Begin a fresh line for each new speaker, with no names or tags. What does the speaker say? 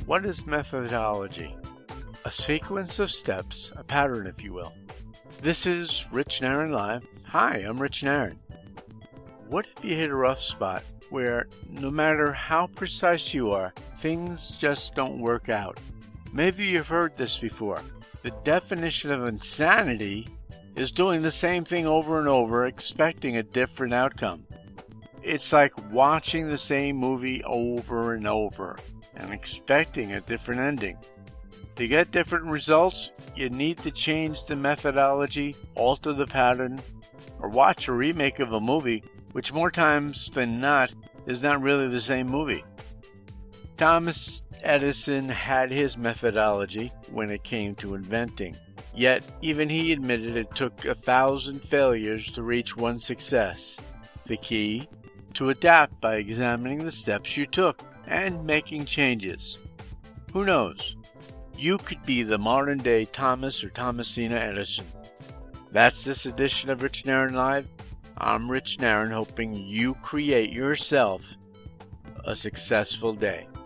What is methodology? A sequence of steps, a pattern if you will. This is Rich Nairn Live. Hi, I'm Rich Nairn. What if you hit a rough spot where no matter how precise you are, things just don't work out? Maybe you've heard this before. The definition of insanity is doing the same thing over and over, expecting a different outcome. It's like watching the same movie over and over and expecting a different ending. To get different results, you need to change the methodology, alter the pattern, or watch a remake of a movie, which more times than not is not really the same movie. Thomas Edison had his methodology when it came to inventing. Yet, even he admitted it took 1,000 failures to reach one success. The key? To adapt by examining the steps you took and making changes. Who knows? You could be the modern-day Thomas or Thomasina Edison. That's this edition of Rich Nairn Live. I'm Rich Nairn, hoping you create yourself a successful day.